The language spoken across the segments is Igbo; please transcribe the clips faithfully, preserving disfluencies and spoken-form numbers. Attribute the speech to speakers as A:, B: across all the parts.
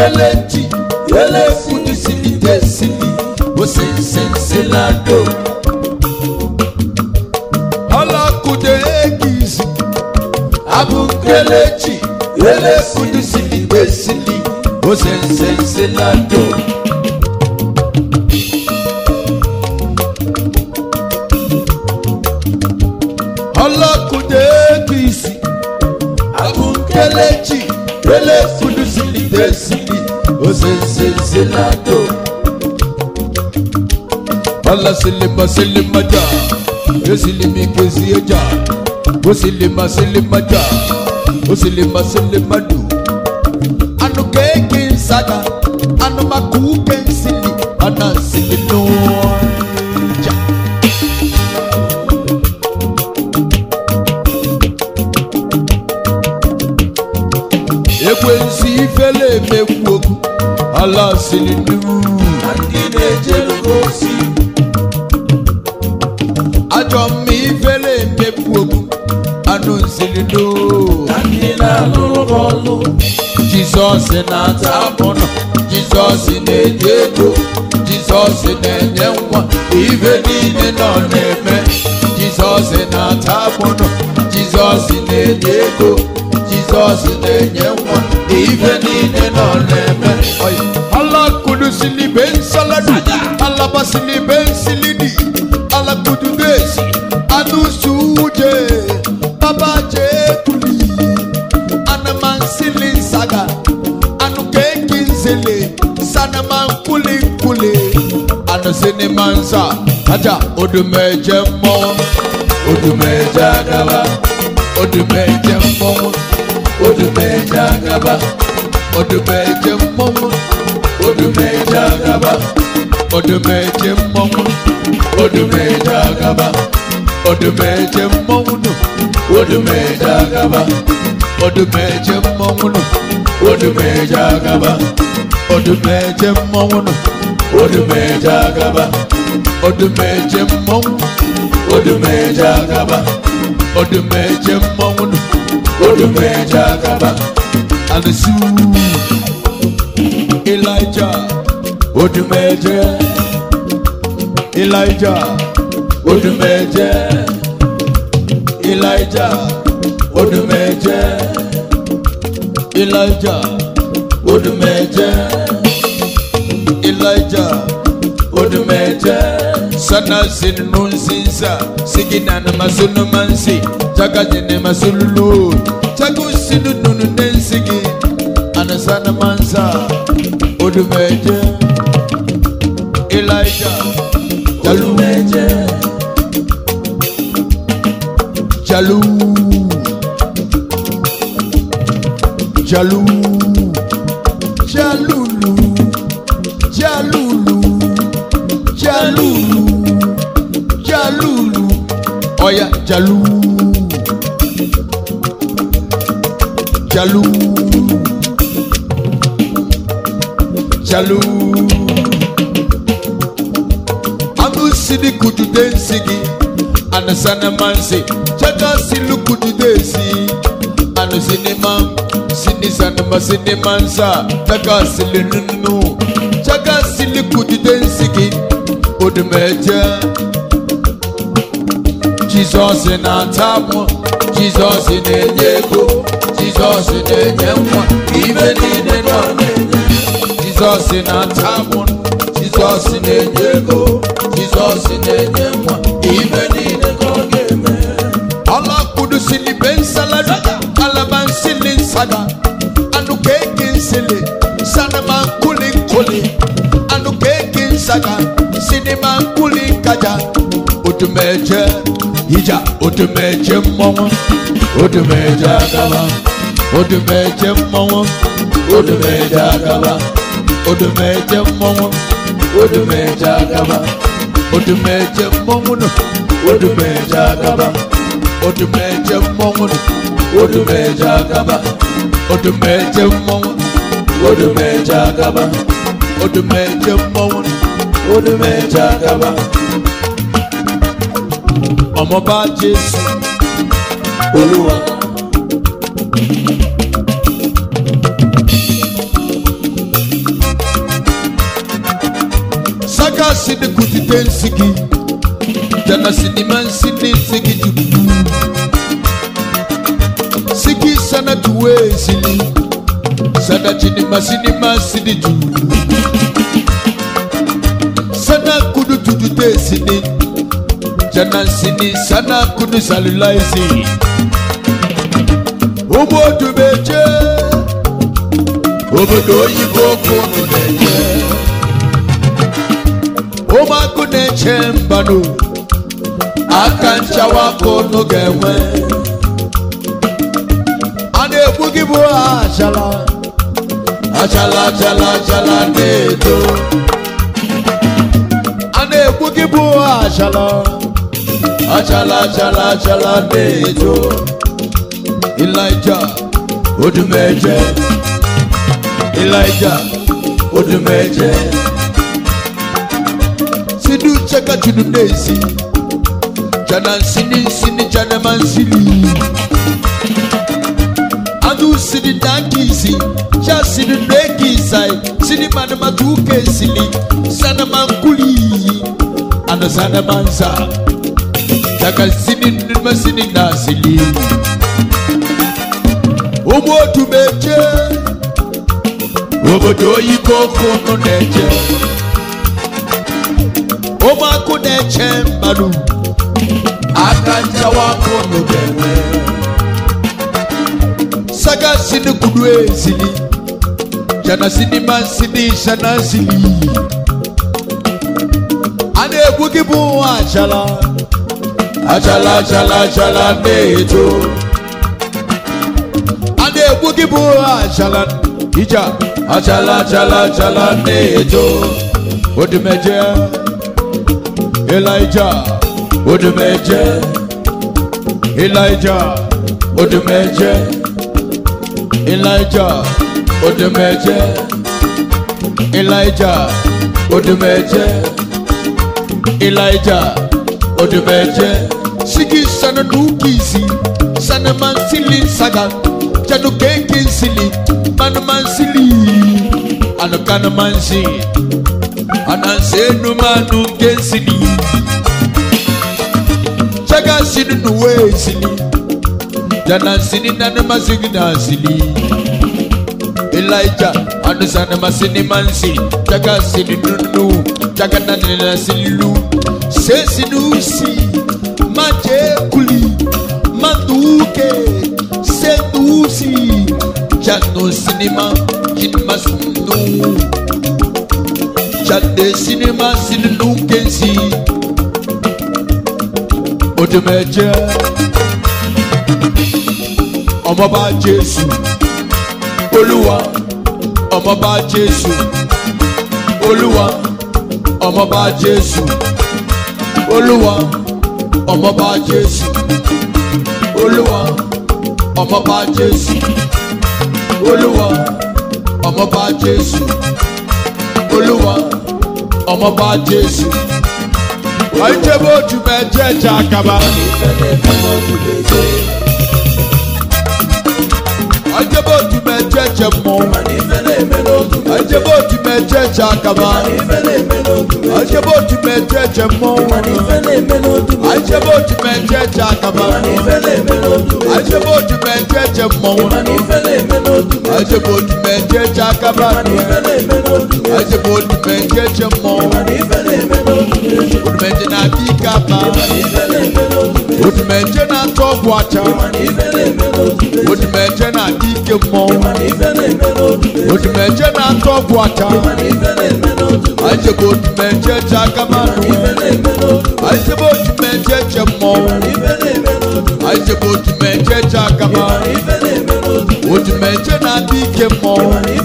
A: Kelechi, ele fudu sili desili, o sensenselado. Ala kude egizi, abu Kelechi, ele fudu sili desili, o sensenselado. Ala kude egizi, abu Kelechi, ele fudu sili desili, o sensenselado. Allah silima silima ja, yosilimi kezi ja, yosilima silima ja, yosilima silima du. Anu keke saga, anu makuke sili, ana silino ja. Ekwensi fele mekuoku, Allah silinu. Andine jelugosi. Ajomi fele mepuoku anunzilido Andina lulubolu Jesus na tabono Jesus ne dedo Jesus ne nyenwa Ive nine no neme Jesus na tabono Jesus ne dedo Jesus ne nyenwa Ive nine no neme Allah kudusili ben saladu Allah basili ben silidi Allah kududesi anu suje baba je kuli anaman silin saga anu kekin zele sanaman kuli kuli anu sene mansa aja odumeje mo odumeje agaba odumeje mo odumeje agaba odumeje mo odumeje agaba odumeje mo odumeje agaba odumeje momuno odumeje agaba odumeje momuno odumeje agaba odumeje momuno odumeje agaba odumeje momuno odumeje agaba odumeje momuno odumeje agaba anisu Elijah odumeje Elijah odumeje Elijah odumeje Elijah odumeje Elijah odumeje sana sinun sinsa sigina na masunu mansi jaga jene masululu jagu sinu nunu nensigi anasana mansa odumeje Elijah odumeje Jalu Jalu Jalulu Jalulu Jalulu Jalulu Oya Jalu Jalu Jalu Amu sidi kudu densigi Anasana manse Chaka silu kudu desi Anu sinema Sini sanama sinemansa Chaka silu nunu Chaka silu kudu densigi Odumeje Jesus na tamu Jesus ne nyego Jesus ne nyemwa Ibe nine no nenye Jesus na tamu Jesus ne nyego Jesus ne nyemwa Ibe nine no geme Allah kudu sili ben saladu Allah ban sili sada Anu kekin sili Sana man kuli kuli Anu kekin saga Sini man kuli kaja Odumeje Ija odumeje momo Odumeje agaba Odumeje momo Odumeje agaba Odumeje momo Odumeje agaba Odumeje momo Odumeje agaba Odumeje momo Odumeje agaba Odumeje momo Odumeje agaba Odumeje momo Odumeje agaba Ọmọ bá Jésù Olúwa. ken sigi jana siniman sini sigi jubu sigi sana tuwe sini sana chini masini masini jubu sana kudu tujute sini jana sini sana kudu salulai sini obo tubeche obo doyi boko nuneche oma kuneche mbanu akancha wako nugewe ane bugibu ashala ashala ashala ashala neto ane bugibu ashala ashala ashala ashala neto Elijah odumeje Elijah odumeje sidu cheka chunu nesi jana sini sini jana mansili adu sini dankisi ja sini nekisai sini manama tuke sili sana mankuli ana sana mansa jaka sini nima sini nasili omo tumeje obodo yikoko no neje oma ko neje mbalu akanja wako no bewe saga sini kudwe sini jana sini mansini shana sini ane bugibu achala achala achala achala neto bugibu ashalan ija ashala ashala ashala neto odumeje Elijah odumeje Elijah odumeje Elijah odumeje Elijah odumeje Elijah odumeje sigi sana nukisi sana mansili saga Janu kenkin sili, manu mansili, anu kana mansi, anansenu manu kensili, chaga sinu nuwe sili, jana sini nana masigi na sili, Elijah anu sana masini mansi, chaga sinu nunu, chaga nana sililu, se sinu si, maje kuli, manduke. Sedusi Jano cinema Jinma sinu Jade cinema sinu kensi Odumeje Ọmọba Jésù Olúwa Ọmọba Jésù Olúwa Ọmọba Jésù Olúwa Ọmọba Jésù Olúwa Ọmọba Jésù Olúwa Ọmọba Jésù Olúwa Ọmọba Jésù Ajebo tumeje jakaba Ajebo tumeje jemo Ajebo tumeje jakaba Ajebo tumeje jemo Ajebo tumeje jakaba Ajebo tumeje jemo Ajebo tumeje jakaba Ajebo tumeje jemo Umeje na bikaba Umeje na togwacha Umeje na dikemo Umeje na togwacha Ajebo tumeje jakaba Ajebo tumeje jemo Ajebo tumeje jakaba Umeje na dikemo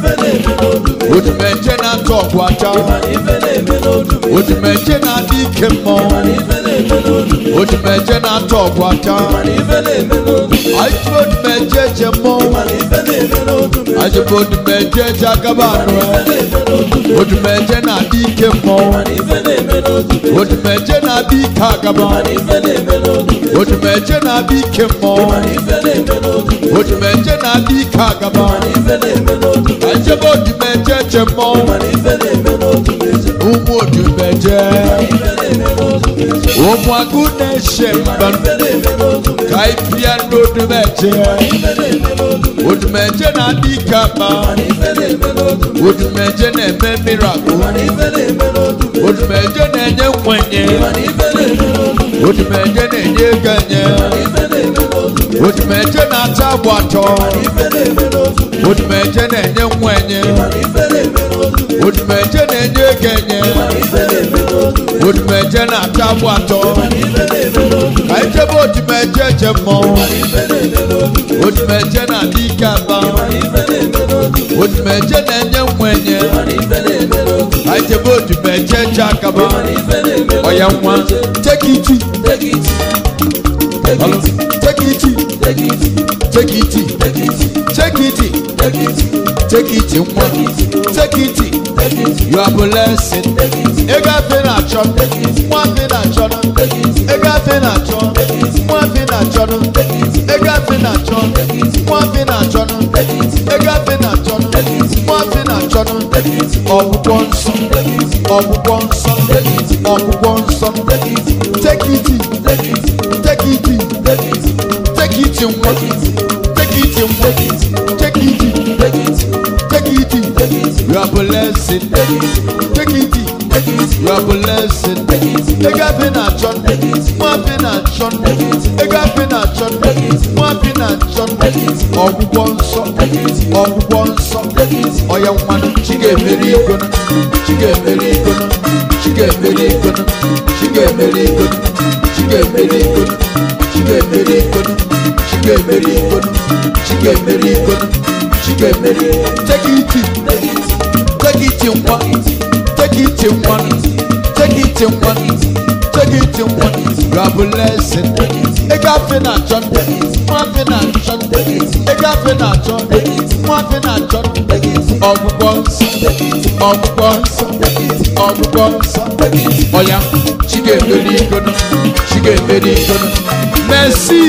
A: Umeje na togwacha Umeje na dikemo Umeje na togwacha Ajebo tumeje jemo Ajebo tumeje jakaba Umeje na dikemo Umeje na dikagaba Umeje na dikemo Umeje na dikagaba Ajebo tumeje jemo Umo tumeje Omwagune Shemban Kaipia no Dumeche Udmeche na Dikaba Udmeche ne Miracle Udmeche ne Nyemwenye Udmeche ne Nyeganye Udmeche na Tabwato Udmeche ne Nyemwenye Udmeche ne Nyeganye Udmeche na Tabwato Kaitebo Udmeche Chemo Udmeche na Dikaba Udmeche ne Nyemwenye Kaitebo Udmeche Chakaba Oyamwa take it take it take it take it take it take it take it take it take it take it you are blessed ega fena chon one fena chon ega fena chon one fena chon ega fena chon one fena chon ega fena chon one fena chon of one son of one son of one son take it take it take it take it in one take it in one take it take it take it you are blessed take it you are blessed ega fena chon one fena chon ega fena chon one fena chon of one son of one son oya one chige meri gonna chige meri gonna chige meri gonna chige meri gonna chige meri gonna chige meri gonna chige meri gonna chige meri gonna chige meri take it take it in one take it in one take it in one take it in one you are blessed ega fena chon one fena chon ega fena chon one fena chon of once of once of once oya chige meri gonna chige meri gonna merci.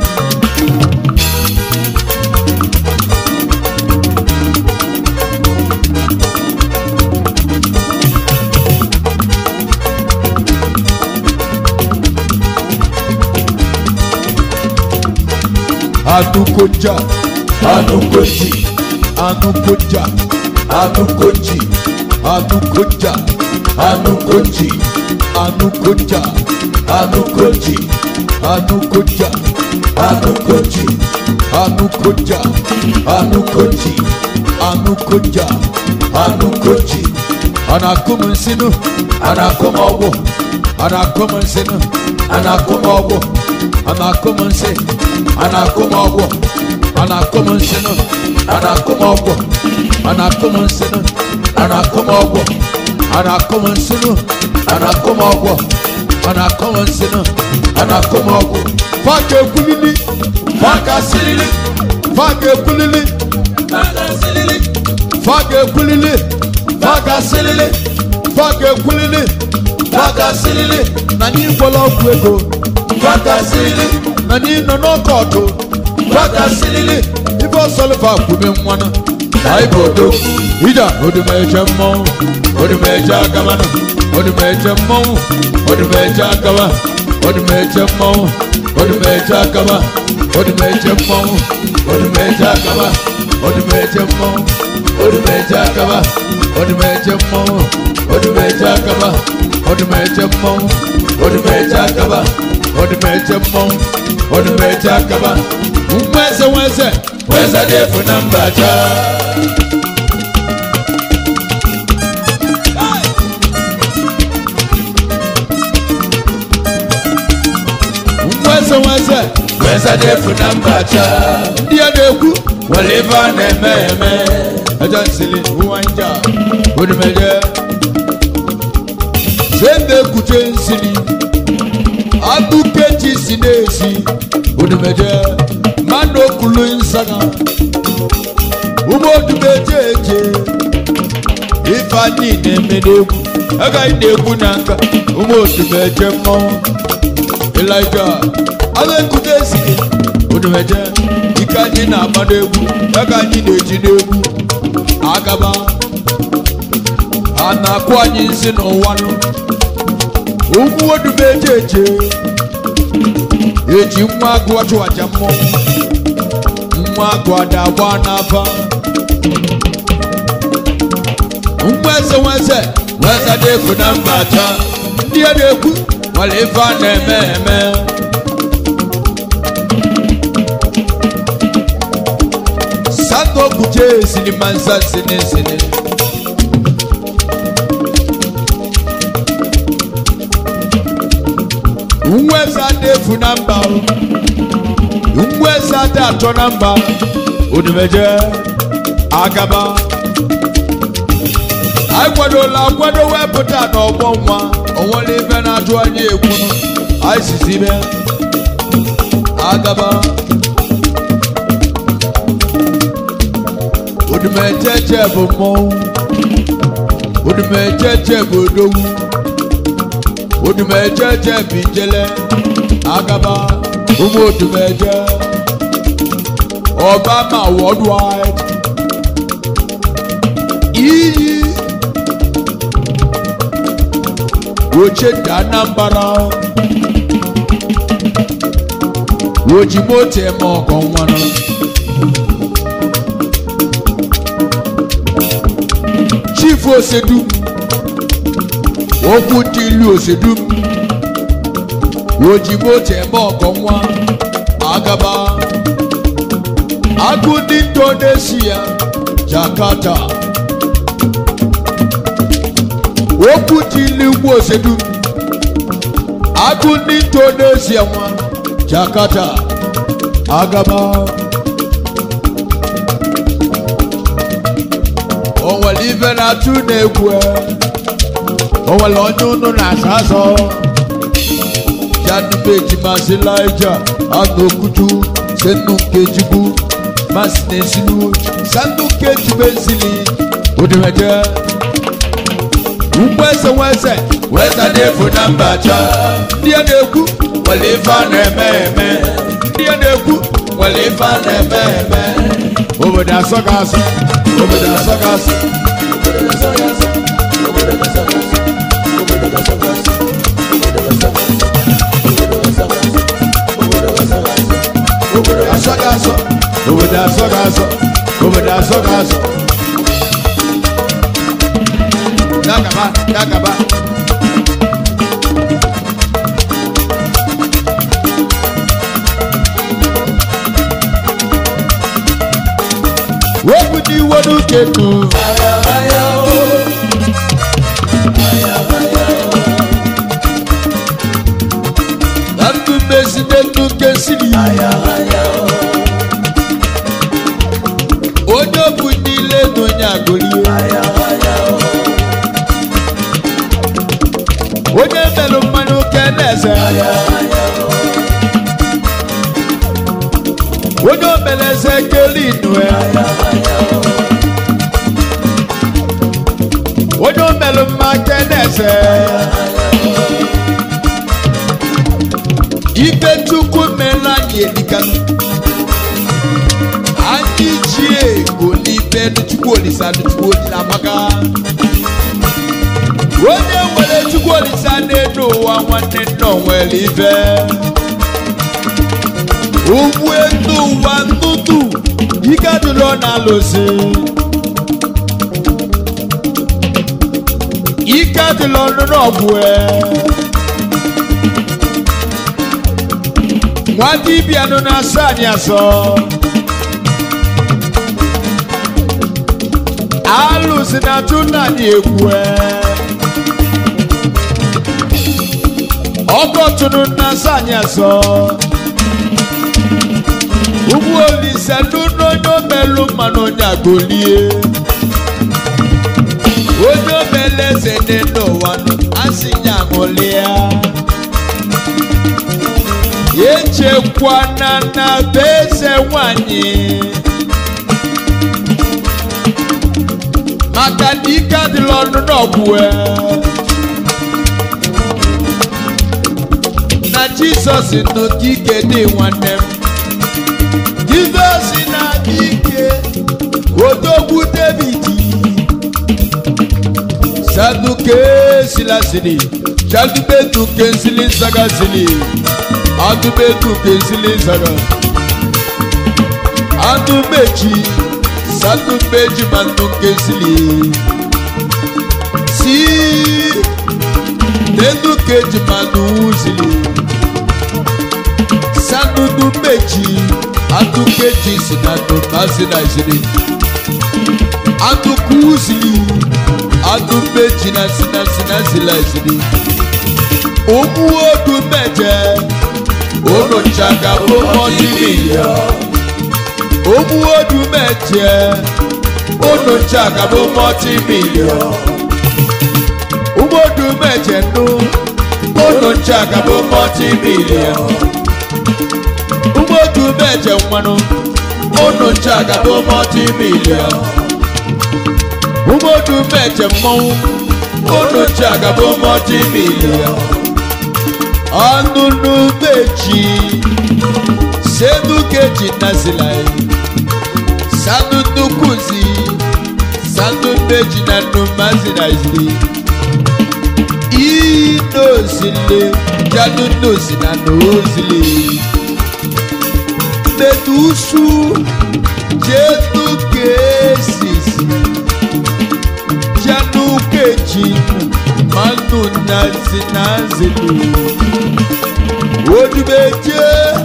A: Anukoja, Anukoji, Anukoja, Anukoji, Anukoja, Anukoji, Anukoja, Anukoji, Anukoja, Anukoji, Anukoja, Anukoji, Anukoja, Anukoji, Anakumusinu, Anakumawo, Anakumusinu, Anakumawo, Anakumusinu. Anakumawo, anakumusinu, anakumawo, anakumusinu, anakumawo, anakumusinu, anakumawo, anakumusinu, anakumawo. Fake kulili, fake silili, fake kulili, fake silili, fake kulili, fake silili, fake kulili, fake silili. Nani bola kwego, fake silili. Nani no no koto Faka silili Ifo solfa kube mwana Aibodo Ida Odumeje mo Odumeje akamana Odumeje mo Odumeje akama Odumeje mo Odumeje akama Odumeje mo Odumeje akama Odumeje mo Odumeje akama Odumeje mo Odumeje akama Odumeje mo Odumeje akama Odumeje mo Odumeje akaba Mwese mwese Mwese defu nambacha Mwese mwese Mwese defu nambacha Ndiya deku Waliva neme eme Ajansili uwanja Odumeje Sende kuche nsili Adukeji sinesi Odumeje Mano kulu insana Umo dumejeje Ifani nemeneku Aga ineku nanga Umo dumeje mo Elijah Ale kudesi Odumeje Ikanyi na amaneku Aga nyineji neku Agaba Anakwanyi nsino wano Umu wodu bejeje eji nwa agụ ọchụ aja mmọnwụ nwa agụ ada agba n'afa mweze mweze mweze defu na mbacha ndị a na-ekwu wale ife a na-eme eme Santo kuche sini mansa sini sini Mweza defu namba Mweza dato namba Udumeje Agaba Akwado la akwado weputa na obonwa Onwole ife na atu anye ekunu Aisisibe Agaba Udumeje jebo mo Udumeje jebo dowu Udumeje bijele Agaba Umu Udumeje Obama worldwide Iyi Oche Danambara Ojimote Moko Nwana Chief Osedu Okutilu Osedu Ojimote Moko Nwana Agaba Agudi Indonesia Jakarta Okutilu Osedu Agudi Indonesia Jakarta Agaba Onwere ife na-atụ na-egwu Onwere onye unu na-asaso Janubeji Masilaija Anokutu Senu Kejibu Masnesilu Sanu Kejibu Ensili Udumeje Mwese mwese Wesa defu na mbacha Ndiye nekwu Wale ife na-eme eme Ndiye nekwu Wale ife na-eme eme Obodo asọka asọ Obodo asọka asọ Obodo asọka asọ Obodo asọka asọ Obodo asọka asọ Obodo asọka asọ Obodo asọka asọ Obodo asọka asọ Obodo asọka asọ Nakaba, nakaba Wobudi wodu ketu aya aya o aya aya o Antu president kesili aya aya o Ojo bunile no nyagoli aya aya o Ojo melu manu kenese aya aya o Ojo melese kelinu aya Ojo melu makenese Ife tuku mela yelikanu Anji jie Onife tuku olisa tuku olisa maka Onye wele tuku olisa neno wa wane no wele ife Uwe tu wa nutu Ika dulo na lose Ika dulo no bwe Mwati biano na sanya so Alu sinatuna ni ekwe Oko tunu na sanya so Ubu olise nuno nyo melu mano nyagolie Ojo mele zene no wano Asi nyagolia Yeche kwana na beze wanyi Makadika dilonu nobwe Na Jesus no kike di wanem Jesus na kike Odogu David Saduke silasini Chadubetu kensili saga sili. Adubetu kensili saga. Adubeji. Sadubeji mandu kensili. Si. Dedu keji mandu sili. Sadubeji. Adubeji sinadu masina sili. Adukuzili. Adubeji na sina sina sila sili. Omu odu meje, ono chaga bo multi-million. Omu odu meje, ono chaga bo multi-million. Omu odu meje no, ono chaga bo multi-million. Omu odu meje wano, ono chaga bo multi-million. Omu odu meje mo, ono chaga bo multi-million. Anunu beji, senu keji nazilai, sanu kuzi, sanu beji na numazi nazili. Ino zile, janu nozi na nozili. Medusu, jenu kesisi, janu keji, manu nazi nazili. Odubeje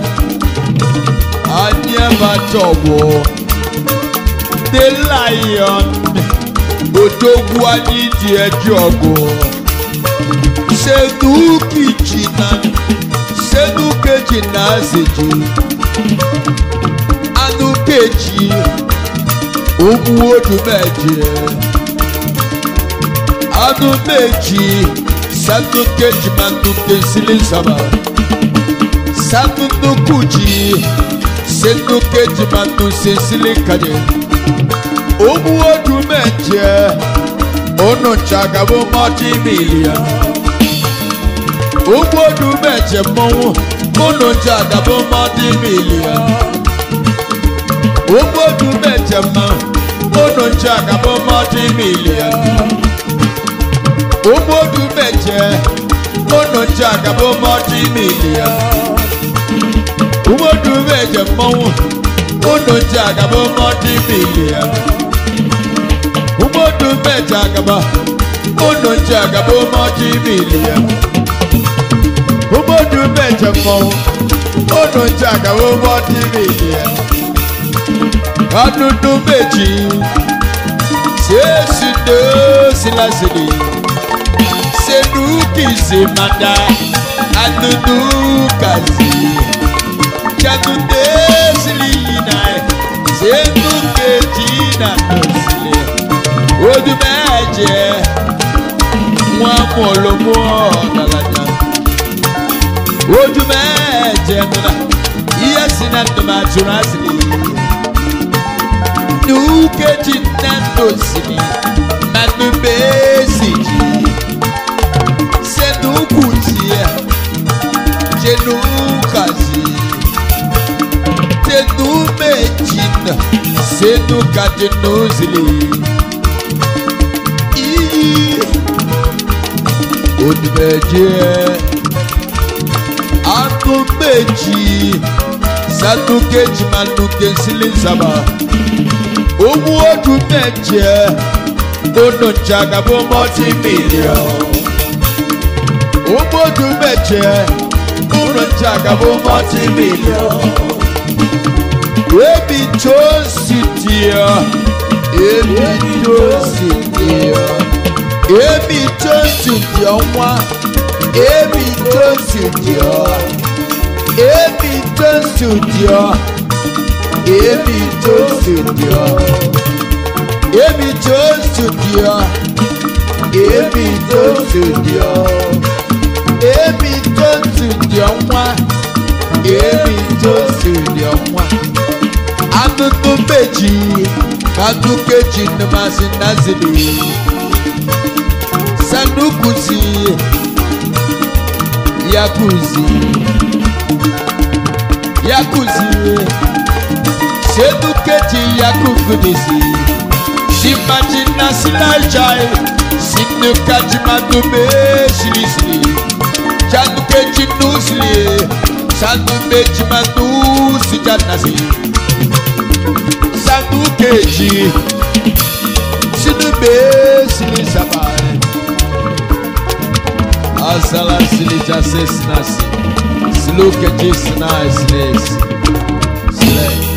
A: Anyabatobo the lion Odogwu Anidi Ejogo Seduki China Seduke China Seji Anukeji Omu Odubeje Anumeji Sadukeji Manduke Silisaba Sanu kuji, senu keji manu sesile kaje. Omu odu meje, ono chaga bo multi-million. Omu odu meje mo, ono chaga bo multi-million. Omu odu meje mo, ono chaga bo multi-million. Omu odu meje, ono chaga bo multi-million. Umodu meje mo, ono jaga bo multi-million. Umodu meje agaba, ono jaga bo multi-million. Umodu meje mo, ono jaga bo multi-million. Adudu meji, sesi do silasili, seduki simanda, adudu kazi. Chatunde silina, seduke jina tosile. Odu meje, mwa molomo nalanya. Odu meje nuna, iya sinatuma tunasili. Duke jina tosili, manu besiji. Sedukutia, jenukazi. Senu mejina, senu kajenozili. Ii, odu meje, anu meji, sanu keji manu kesili zaba. Omu odu meje, ono chaga bo multi-million. Omu odu meje, ono chaga bo multi-million. Ebi Jositia, Ebi Jositia, Ebi Jositia, Ebi Jositia, Ebi Jositia, Ebi Jositia, Ebi Jositia, Ebi Jositia, Ebi Jositia, Ebi Jositia. Adudu beji, kadukeji numasi nazili. Sanukuzi, yakuzi, yakuzi. Sedukeji yakukudisi. Simajina silajai, Sinu kajimatu me sili sili. Janu kejinu sili. Sanu mejimatu si janasi. Sanu keji. Sinu me sili sabai. Asala sili jase sinasi. Silu keji sinai silis. Sile.